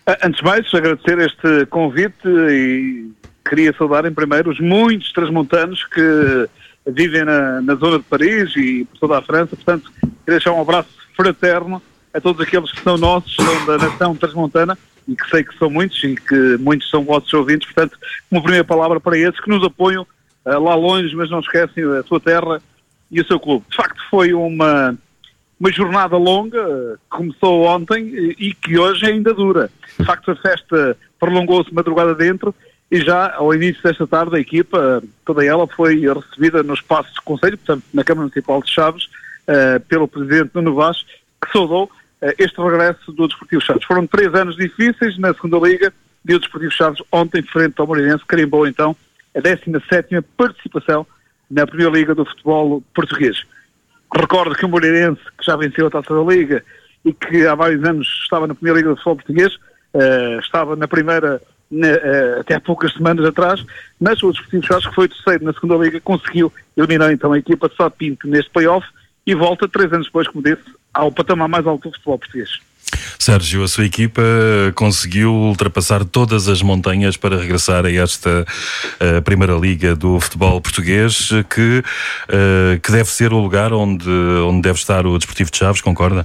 Antes de mais, agradecer este convite e queria saudar em primeiro os muitos transmontanos que vivem na zona de Paris e por toda a França. Portanto, queria deixar um abraço fraterno a todos aqueles que são nossos, são da nação transmontana, e que sei que são muitos e que muitos são vossos ouvintes. Portanto, uma primeira palavra para esses que nos apoiam lá longe, mas não esquecem a sua terra e o seu clube. De facto, foi uma jornada longa, que começou ontem e que hoje ainda dura. De facto, a festa prolongou-se madrugada dentro e já ao início desta tarde a equipa, toda ela, foi recebida no espaço de conselho, portanto na Câmara Municipal de Chaves, pelo Presidente Nuno Vaz, que saudou este regresso do Desportivo Chaves. Foram 3 anos difíceis na segunda Liga e o Desportivo Chaves ontem, frente ao Moreirense, carimbou então a 17ª participação na Primeira Liga do futebol português. Recordo que o Moreirense, que já venceu a Taça da Liga e que há vários anos estava na Primeira Liga do futebol português, estava na primeira até há poucas semanas atrás, mas o Desportivo Chaves, que foi terceiro na segunda Liga, conseguiu eliminar então a equipa de Sá Pinto neste play-off e volta 3 anos depois, como disse, ao patamar mais alto do futebol português. Sérgio, a sua equipa conseguiu ultrapassar todas as montanhas para regressar a esta Primeira Liga do futebol português, que deve ser o lugar onde deve estar o Desportivo de Chaves, concorda?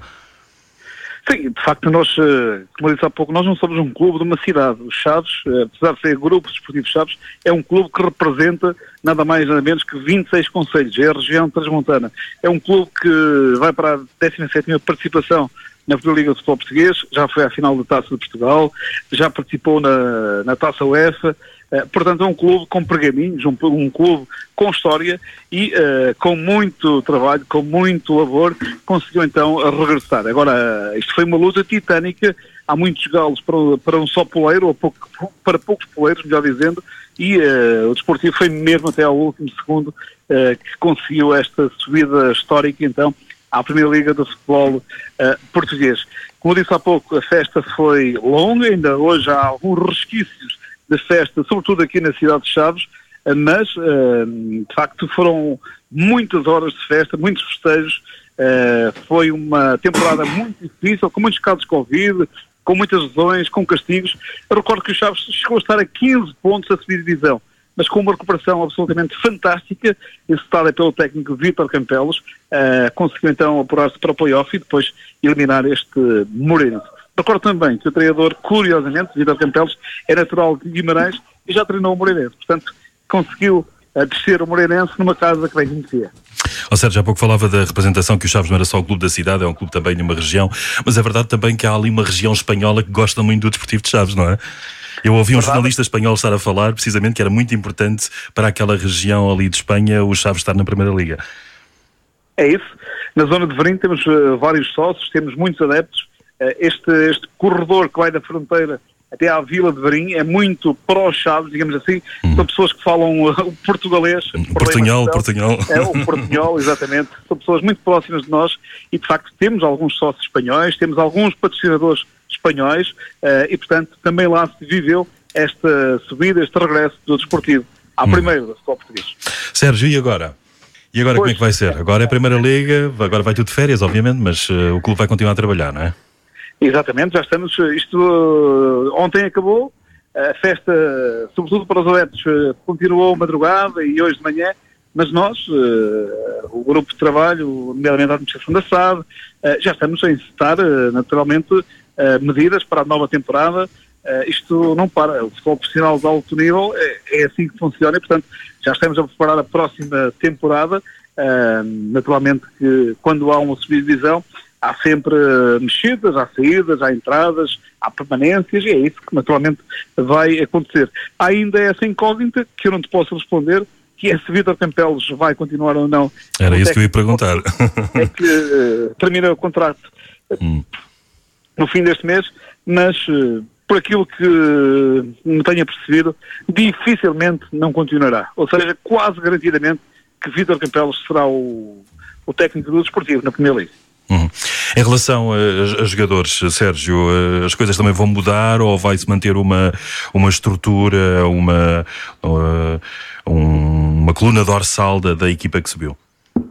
Sim, de facto nós, como eu disse há pouco, nós não somos um clube de uma cidade. O Chaves, apesar de ser Grupo Desportivo Chaves, é um clube que representa nada mais nada menos que 26 concelhos, é a região transmontana. É um clube que vai para a 17ª participação na Primeira Liga de Futebol Português, já foi à final da Taça de Portugal, já participou na Taça UEFA, portanto é um clube com pergaminhos, um clube com história e com muito trabalho, com muito labor, conseguiu então regressar. Agora, isto foi uma luta titânica, há muitos galos para um só poleiro, ou para poucos poleiros, melhor dizendo, e o Desportivo foi mesmo até ao último segundo que conseguiu esta subida histórica então à Primeira Liga do futebol português. Como disse há pouco, a festa foi longa, ainda hoje há alguns resquícios de festa, sobretudo aqui na cidade de Chaves, mas de facto foram muitas horas de festa, muitos festejos, foi uma temporada muito difícil, com muitos casos de Covid, com muitas lesões, com castigos. Eu recordo que o Chaves chegou a estar a 15 pontos a subir divisão, mas com uma recuperação absolutamente fantástica, executada pelo técnico Vítor Campelos, conseguiu então apurar-se para o play-off e depois eliminar este Moreirense. Recordo também que o treinador, curiosamente, Vítor Campelos, é natural de Guimarães e já treinou o Moreirense, portanto conseguiu descer o Moreirense numa casa que bem conhecia. Sérgio, há pouco falava da representação, que o Chaves não era só o clube da cidade, é um clube também de uma região, mas é verdade também que há ali uma região espanhola que gosta muito do Desportivo de Chaves, não é? Eu ouvi um jornalista espanhol estar a falar precisamente que era muito importante para aquela região ali de Espanha o Chaves estar na Primeira Liga. É isso. Na zona de Verim temos vários sócios, temos muitos adeptos. Este corredor que vai da fronteira até à Vila de Verim é muito pró-Chaves, digamos assim. São pessoas que falam o portugalês. Portunhol. É o portunhol, exatamente. São pessoas muito próximas de nós e, de facto, temos alguns sócios espanhóis, temos alguns patrocinadores espanhóis e, portanto, também lá se viveu esta subida, este regresso do Desportivo à Primeira do futebol português. Sérgio, e agora? Como é que vai ser? Agora é a Primeira Liga, agora vai tudo de férias, obviamente, mas o clube vai continuar a trabalhar, não é? Exatamente, já estamos, isto ontem acabou, a festa, sobretudo para os adeptos, continuou madrugada e hoje de manhã, mas nós, o grupo de trabalho, nomeadamente a administração da SAD, já estamos a encetar, naturalmente, medidas para a nova temporada. Isto não para, o futebol profissional de alto nível é assim que funciona e, portanto, já estamos a preparar a próxima temporada. Naturalmente que quando há uma subdivisão há sempre mexidas, há saídas, há entradas, há permanências e é isso que naturalmente vai acontecer. Há ainda essa incógnita que eu não te posso responder, que é se Vítor Campelos vai continuar ou não. Era isso que eu ia perguntar. É que termina o contrato no fim deste mês, mas por aquilo que me tenha percebido, dificilmente não continuará. Ou seja, quase garantidamente que Vítor Campelos será o técnico do Desportivo na Primeira Liga. Em relação a jogadores, Sérgio, as coisas também vão mudar ou vai-se manter uma estrutura, uma coluna dorsal da equipa que subiu?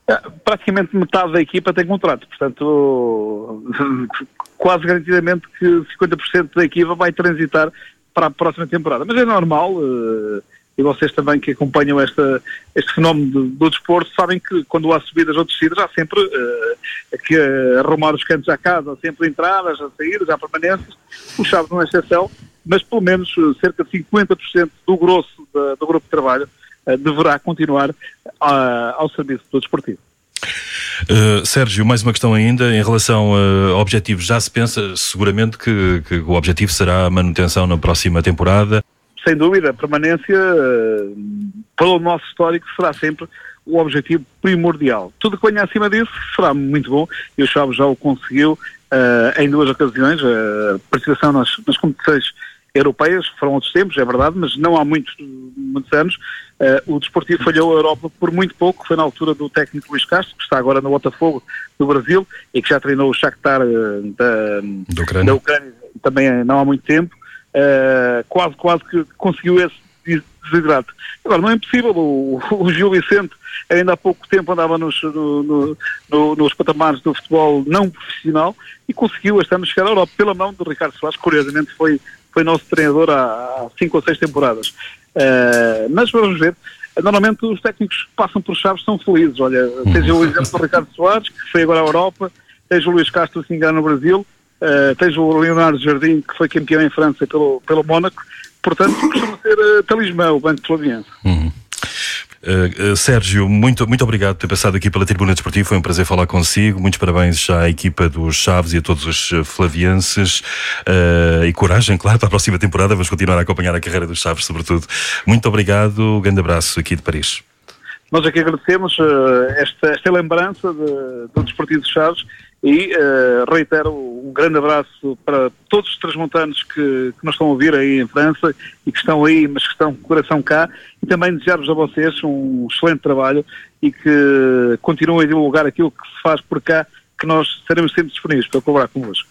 Praticamente metade da equipa tem contrato, portanto, quase garantidamente que 50% da equipa vai transitar para a próxima temporada. Mas é normal, e vocês também que acompanham este fenómeno do desporto sabem que quando há subidas ou descidas há sempre que arrumar os cantos à casa, há sempre entradas, há saídas, há permanências. O Chaves não é exceção, mas pelo menos cerca de 50% do grosso do grupo de trabalho deverá continuar ao serviço do desportivo. Sérgio, mais uma questão ainda em relação a objetivos. Já se pensa seguramente que o objetivo será a manutenção na próxima temporada? Sem dúvida, a permanência, pelo nosso histórico, será sempre o objetivo primordial. Tudo que venha acima disso será muito bom, e o Chaves já o conseguiu em 2 ocasiões, a participação nas competições europeias. Foram outros tempos, é verdade, mas não há muitos anos. O Desportivo falhou a Europa por muito pouco. Foi na altura do técnico Luís Castro, que está agora no Botafogo do Brasil e que já treinou o Shakhtar da Ucrânia também não há muito tempo. Quase que conseguiu esse desidrato. Agora, não é impossível. O Gil Vicente ainda há pouco tempo andava nos patamares do futebol não profissional e conseguiu este ano chegar à Europa pela mão de Ricardo Soares. Curiosamente foi nosso treinador há 5 ou 6 temporadas. Mas vamos ver, normalmente os técnicos que passam por Chaves são felizes. Olha, seja o exemplo do Ricardo Soares, que foi agora à Europa, seja o Luís Castro, se engano, no Brasil, seja o Leonardo Jardim, que foi campeão em França pelo Mónaco. Portanto, costuma ser talismã o Banco de Floriense. Sérgio, muito obrigado por ter passado aqui pela Tribuna Desportiva. Foi um prazer falar consigo. Muitos parabéns à equipa dos Chaves e a todos os flavienses, e coragem, claro, para a próxima temporada. Vamos continuar a acompanhar a carreira dos Chaves, sobretudo. Muito obrigado, um grande abraço aqui de Paris. Nós aqui agradecemos esta lembrança do Desportivo de Chaves e reitero um grande abraço para todos os transmontanos que nos estão a ouvir aí em França e que estão aí, mas que estão com o coração cá, e também desejar-vos a vocês um excelente trabalho e que continuem a divulgar aquilo que se faz por cá, que nós seremos sempre disponíveis para colaborar convosco.